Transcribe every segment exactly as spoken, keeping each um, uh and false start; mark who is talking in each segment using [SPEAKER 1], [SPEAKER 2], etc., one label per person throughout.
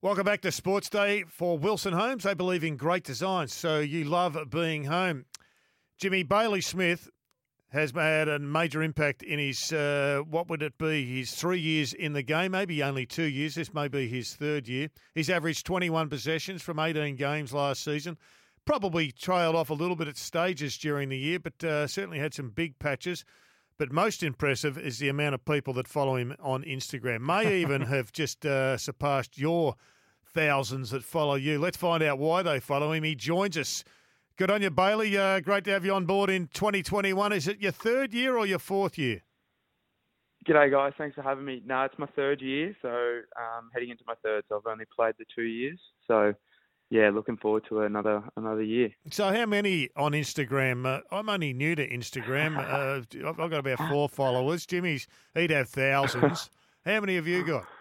[SPEAKER 1] Welcome back to Sports Day for Wilson Homes. They believe in great designs, so you love being home. Jimmy, Bailey Smith has had a major impact in his, uh, what would it be, his three years in the game, maybe only two years. This may be his third year. He's averaged twenty-one possessions from eighteen games last season. Probably trailed off a little bit at stages during the year, but uh, certainly had some big patches. But most impressive is the amount of people that follow him on Instagram. May even have just uh, surpassed your thousands that follow you. Let's find out why they follow him. He joins us. Good on you, Bailey. Uh, great to have you on board in twenty twenty-one. Is it your third year or your fourth year?
[SPEAKER 2] G'day, guys. Thanks for having me. No, it's my third year, so um, heading into my third. So I've only played the two years. So, yeah, looking forward to another another year.
[SPEAKER 1] So how many on Instagram? Uh, I'm only new to Instagram. Uh, I've, I've got about four followers. Jimmy's, he'd have thousands. How many have you got?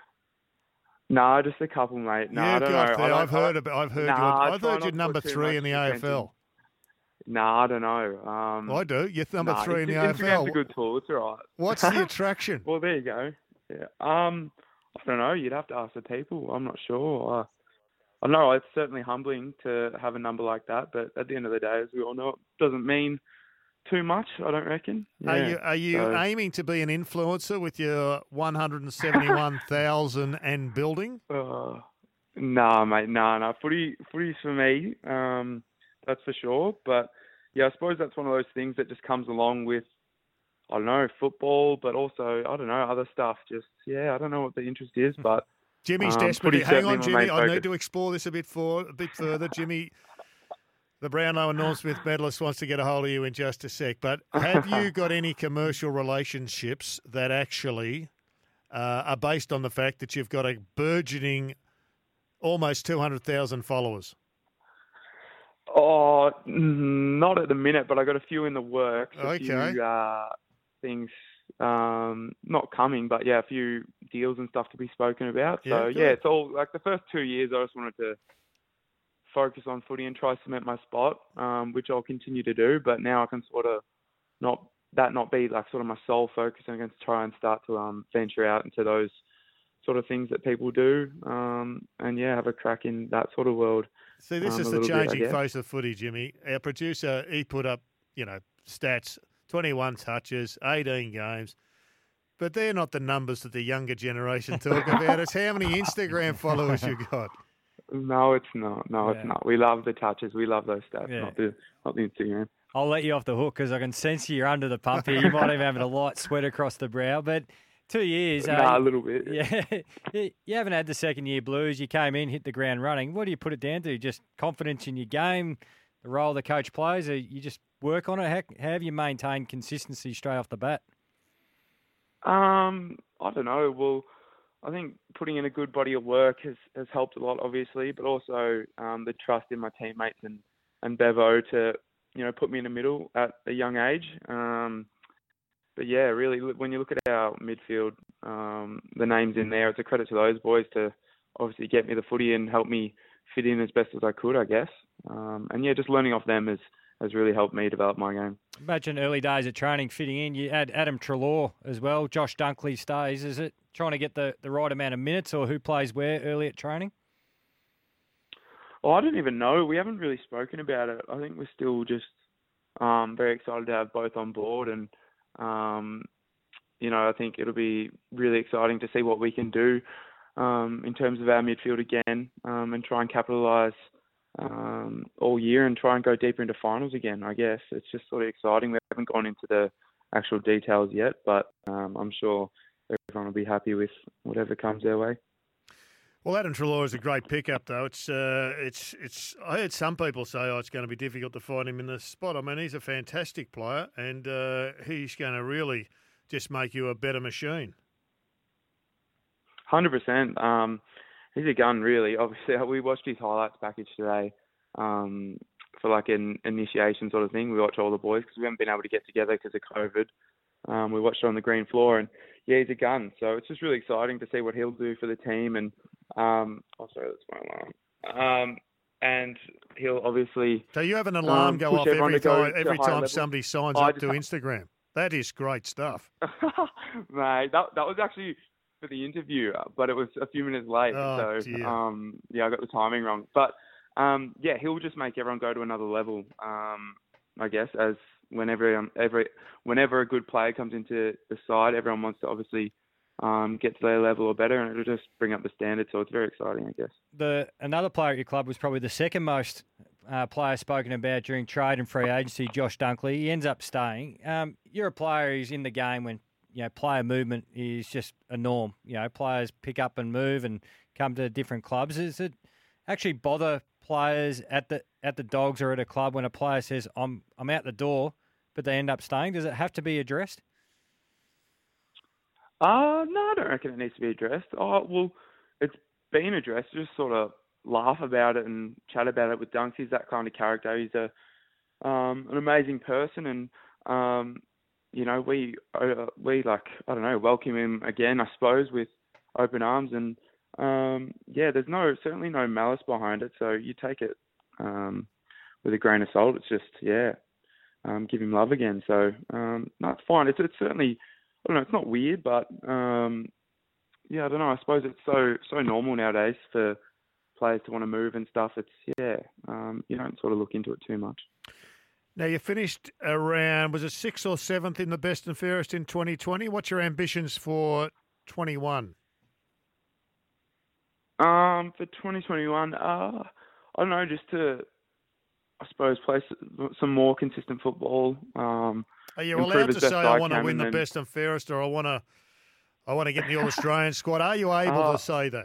[SPEAKER 2] No, just a couple, mate. No,
[SPEAKER 1] You've
[SPEAKER 2] I don't
[SPEAKER 1] got
[SPEAKER 2] know. I don't,
[SPEAKER 1] I've heard about. I've heard.
[SPEAKER 2] Nah,
[SPEAKER 1] your,
[SPEAKER 2] I
[SPEAKER 1] I've
[SPEAKER 2] try
[SPEAKER 1] heard
[SPEAKER 2] not
[SPEAKER 1] you're
[SPEAKER 2] to
[SPEAKER 1] number
[SPEAKER 2] put too
[SPEAKER 1] three
[SPEAKER 2] much
[SPEAKER 1] in the
[SPEAKER 2] attention.
[SPEAKER 1] A F L.
[SPEAKER 2] No, I don't know. Um,
[SPEAKER 1] I do. You're number
[SPEAKER 2] nah,
[SPEAKER 1] three in the
[SPEAKER 2] Instagram's
[SPEAKER 1] A F L.
[SPEAKER 2] a good tool. It's all right.
[SPEAKER 1] What's the attraction?
[SPEAKER 2] Well, there you go. Yeah. Um, I don't know. You'd have to ask the people. I'm not sure. Uh, I know it's certainly humbling to have a number like that, but at the end of the day, as we all know, it doesn't mean too much, I don't reckon. Yeah.
[SPEAKER 1] Are you are you
[SPEAKER 2] so,
[SPEAKER 1] aiming to be an influencer with your one hundred seventy-one thousand and building?
[SPEAKER 2] Uh, nah, mate. Nah, nah. Footy, footy's for me. Um, that's for sure. But yeah, I suppose that's one of those things that just comes along with, I don't know, football, but also, I don't know, other stuff. Just, yeah, I don't know what the interest is, but
[SPEAKER 1] Jimmy's
[SPEAKER 2] um,
[SPEAKER 1] desperate.
[SPEAKER 2] footy's
[SPEAKER 1] Hang
[SPEAKER 2] certainly
[SPEAKER 1] on,
[SPEAKER 2] my
[SPEAKER 1] Jimmy.
[SPEAKER 2] main
[SPEAKER 1] I need
[SPEAKER 2] focus.
[SPEAKER 1] to explore this a bit for a bit further. Jimmy, the Brownlow and Norm Smith medalist, wants to get a hold of you in just a sec. But have you got any commercial relationships that actually uh, are based on the fact that you've got a burgeoning, almost two hundred thousand followers?
[SPEAKER 2] Oh, mm, not at the minute, but I got a few in the works. A
[SPEAKER 1] Okay.
[SPEAKER 2] few uh, things um, not coming, but yeah, a few deals and stuff to be spoken about.
[SPEAKER 1] Yeah,
[SPEAKER 2] So
[SPEAKER 1] good.
[SPEAKER 2] yeah, it's all like the first two years. I just wanted to focus on footy and try to cement my spot, um, which I'll continue to do. But now I can sort of not that not be like sort of my sole focus. I'm going to try and start to um, venture out into those sort of things that people do, um, and yeah, have a crack in that sort of world.
[SPEAKER 1] See, this
[SPEAKER 2] Um,
[SPEAKER 1] is
[SPEAKER 2] a
[SPEAKER 1] the
[SPEAKER 2] little bit, I
[SPEAKER 1] changing
[SPEAKER 2] guess.
[SPEAKER 1] face of footy, Jimmy. Our producer, he put up, you know, stats, twenty-one touches, eighteen games. But they're not the numbers that the younger generation talk about. It's how many Instagram followers you got.
[SPEAKER 2] No, it's not. No,
[SPEAKER 3] Yeah.
[SPEAKER 2] it's not. We love the touches. We love those stats,
[SPEAKER 3] Yeah.
[SPEAKER 2] not the not the Instagram.
[SPEAKER 3] I'll let you off the hook because I can sense you're under the pump here. You might even have a light sweat across the brow. But two years, uh,
[SPEAKER 2] Nah, a little bit.
[SPEAKER 3] yeah, you you haven't had the second year blues. You came in, hit the ground running. What do you put it down to? Just confidence in your game, the role the coach plays, or you just work on it? How, how have you maintained consistency straight off the bat?
[SPEAKER 2] Um, I don't know. Well, I think putting in a good body of work has, has helped a lot, obviously, but also um, the trust in my teammates and, and Bevo to, you know, put me in the middle at a young age. Um, but yeah, really, when you look at our midfield, um, the names in there, it's a credit to those boys to obviously get me the footy and help me fit in as best as I could, I guess. Um, and yeah, just learning off them has, has really helped me develop my game.
[SPEAKER 3] Imagine early days of training fitting in. You had Adam Treloar as well. Josh Dunkley stays. Is it trying to get the, the right amount of minutes or who plays where early at training?
[SPEAKER 2] Oh, I don't even know. We haven't really spoken about it. I think we're still just um, very excited to have both on board. And, um, you know, I think it'll be really exciting to see what we can do um, in terms of our midfield again um, and try and capitalise um, all year and try and go deeper into finals again, I guess. It's just sort of exciting. We haven't gone into the actual details yet, but um, I'm sure everyone will be happy with whatever comes their way.
[SPEAKER 1] Well, Adam Treloar is a great pickup, though. It's, uh, it's, it's. I heard some people say, "Oh, it's going to be difficult to find him in the spot." I mean, he's a fantastic player, and uh, he's going to really just make you a better machine.
[SPEAKER 2] one hundred percent. Um, he's a gun, really. Obviously, we watched his highlights package today um, for like an initiation sort of thing. We watched all the boys because we haven't been able to get together because of COVID. Um, we watched it on the green floor, and yeah, he's a gun. So it's just really exciting to see what he'll do for the team. And um, oh, sorry, that's my alarm. Um, and he'll obviously.
[SPEAKER 1] So you have an alarm
[SPEAKER 2] um,
[SPEAKER 1] go
[SPEAKER 2] push
[SPEAKER 1] off
[SPEAKER 2] everyone
[SPEAKER 1] every
[SPEAKER 2] to go
[SPEAKER 1] time
[SPEAKER 2] to
[SPEAKER 1] every
[SPEAKER 2] higher
[SPEAKER 1] time
[SPEAKER 2] level.
[SPEAKER 1] somebody signs
[SPEAKER 2] Oh, I
[SPEAKER 1] up to
[SPEAKER 2] just-
[SPEAKER 1] Instagram. That is great stuff.
[SPEAKER 2] Mate, that that was actually for the interview, but it was a few minutes late.
[SPEAKER 1] Oh,
[SPEAKER 2] so,
[SPEAKER 1] dear.
[SPEAKER 2] um, yeah, I got the timing wrong. But, um, yeah, he'll just make everyone go to another level, um, I guess, as whenever, um, every, whenever a good player comes into the side, everyone wants to obviously um, get to their level or better, and it'll just bring up the standard. So it's very exciting, I guess.
[SPEAKER 3] The Another player at your club was probably the second most uh, player spoken about during trade and free agency, Josh Dunkley. He ends up staying. Um, you're a player who's in the game when, you know, player movement is just a norm. You know, players pick up and move and come to different clubs. Does it actually bother players at the at the Dogs or at a club when a player says, I'm I'm out the door, but they end up staying? Does it have to be addressed?
[SPEAKER 2] Uh, no, I don't reckon it needs to be addressed. Oh, well, it's been addressed. Just sort of laugh about it and chat about it with Dunks. He's that kind of character. He's a um, an amazing person, and um, you know, we uh, we like I don't know, welcome him again, I suppose, with open arms. And um, yeah, there's no certainly no malice behind it. So you take it um, with a grain of salt. It's just yeah, um, give him love again. So um, no, it's fine. It's it's certainly. I don't know, it's not weird, but um, yeah, I don't know. I suppose it's so so normal nowadays for players to want to move and stuff. It's, yeah, um, you don't sort of look into it too much.
[SPEAKER 1] Now, you finished around, was it sixth or seventh in the best and fairest in twenty twenty? What's your ambitions for twenty-one?
[SPEAKER 2] Um, for twenty twenty-one, uh, I don't know, just to, I suppose, play some more consistent football. Um,
[SPEAKER 1] Are you allowed to say I, I want to win the then... best and fairest, or I want to, I want to get in the All-Australian squad? Are you able uh, to say that?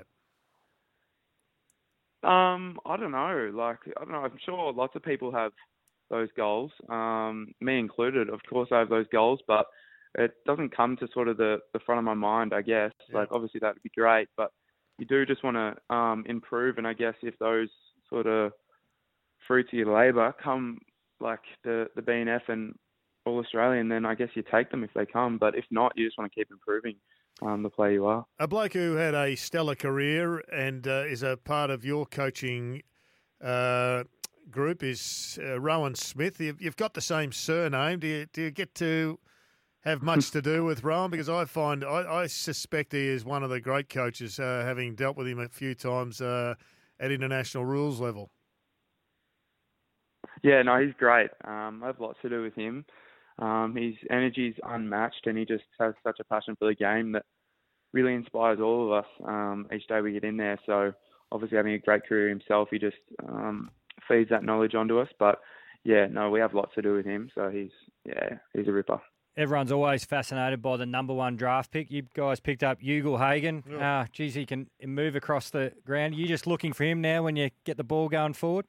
[SPEAKER 2] Um, I don't know. Like, I don't know. I'm sure lots of people have those goals, um, me included. Of course, I have those goals, but it doesn't come to sort of the, the front of my mind, I guess. Yeah. Like, obviously, that would be great, but you do just want to um, improve. And I guess if those sort of fruits of your labour come, like the, the B N F and All-Australian, then I guess you take them if they come. But if not, you just want to keep improving um, the player you are.
[SPEAKER 1] A bloke who had a stellar career and uh, is a part of your coaching uh, group is uh, Rowan Smith. You've, you've got the same surname. Do you, do you get to have much to do with Rowan? Because I find, I, I suspect he is one of the great coaches, uh, having dealt with him a few times uh, at international rules level.
[SPEAKER 2] Yeah, no, he's great. Um, I have lots to do with him. Um, his energy is unmatched, and he just has such a passion for the game that really inspires all of us um, each day we get in there. So obviously having a great career himself, he just um, feeds that knowledge onto us. But yeah, no, we have lots to do with him. So he's, yeah, he's a ripper.
[SPEAKER 3] Everyone's always fascinated by the number one draft pick. You guys picked up Ugle Hagen. Yeah. Uh, geez, he can move across the ground. Are you just looking for him now when you get the ball going forward?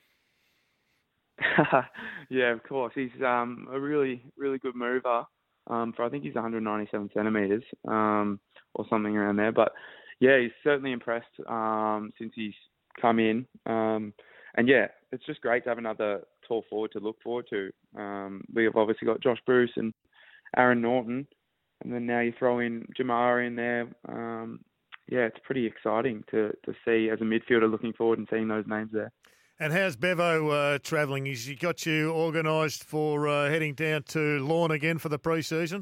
[SPEAKER 2] Yeah, of course. He's um, a really, really good mover. Um, for I think he's one hundred ninety-seven centimetres um, or something around there. But yeah, he's certainly impressed um, since he's come in. Um, and yeah, it's just great to have another tall forward to look forward to. Um, we have obviously got Josh Bruce and Aaron Norton, and then now you throw in Jamara in there. Um, yeah, it's pretty exciting to to see as a midfielder, looking forward and seeing those names there.
[SPEAKER 1] And how's Bevo uh, travelling? Has he got you organised for uh, heading down to Lorne again for the pre-season?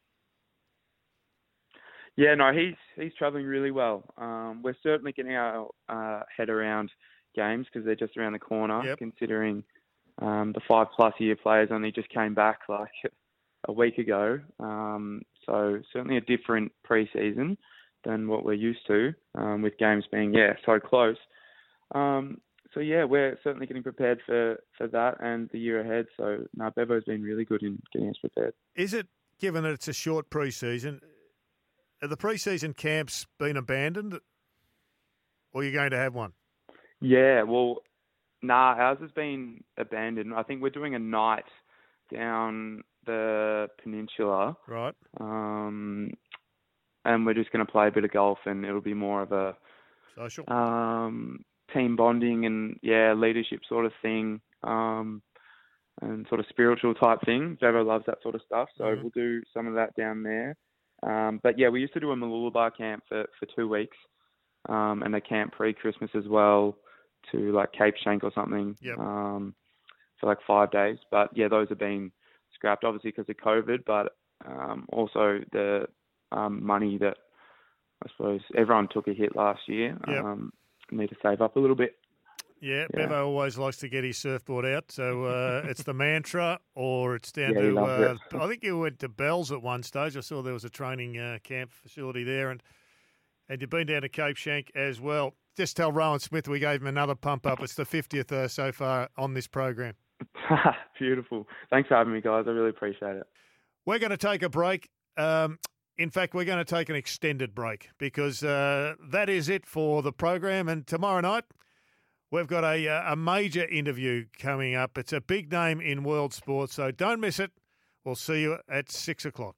[SPEAKER 2] Yeah, no, he's he's travelling really well. Um, we're certainly getting our uh, head around games because they're just around the corner, yep. Considering um, the five-plus year players only just came back like a week ago. Um, so certainly a different pre-season than what we're used to, um, with games being, yeah, so close. Um, So, yeah, we're certainly getting prepared for, for that and the year ahead. So, no, Bevo's been really good in getting us prepared.
[SPEAKER 1] Is it, given that it's a short pre-season, are the pre-season camps been abandoned or are you going to have one?
[SPEAKER 2] Yeah, well, nah, ours has been abandoned. I think we're doing a night down the peninsula.
[SPEAKER 1] Right.
[SPEAKER 2] Um, and we're just going to play a bit of golf and it'll be more of a...
[SPEAKER 1] Social?
[SPEAKER 2] Um, team bonding and, yeah, leadership sort of thing, um, and sort of spiritual type thing. Bevo loves that sort of stuff, so mm-hmm. we'll do some of that down there. Um, but, yeah, we used to do a Mooloolaba camp for, for two weeks um, and a camp pre-Christmas as well to, like, Cape Shank or something
[SPEAKER 1] yep.
[SPEAKER 2] um, for, like, five days. But, yeah, those have been scrapped, obviously, because of COVID, but um, also the um, money that I suppose everyone took a hit last year.
[SPEAKER 1] Yep.
[SPEAKER 2] Um, need to save up a little bit.
[SPEAKER 1] Yeah,
[SPEAKER 2] Yeah.
[SPEAKER 1] Bevo always likes to get his surfboard out. So uh, it's the mantra, or it's down
[SPEAKER 2] Yeah, he
[SPEAKER 1] to,
[SPEAKER 2] loves
[SPEAKER 1] uh, I think you went to Bells at one stage. I saw there was a training uh, camp facility there. And, and you've been down to Cape Shank as well. Just tell Rowan Smith we gave him another pump up. It's the fiftieth uh, so far on this program.
[SPEAKER 2] Beautiful. Thanks for having me, guys. I really appreciate it.
[SPEAKER 1] We're going to take a break. Um, in fact, we're going to take an extended break because uh, that is it for the program. And tomorrow night, we've got a, a major interview coming up. It's a big name in world sports, so don't miss it. We'll see you at six o'clock.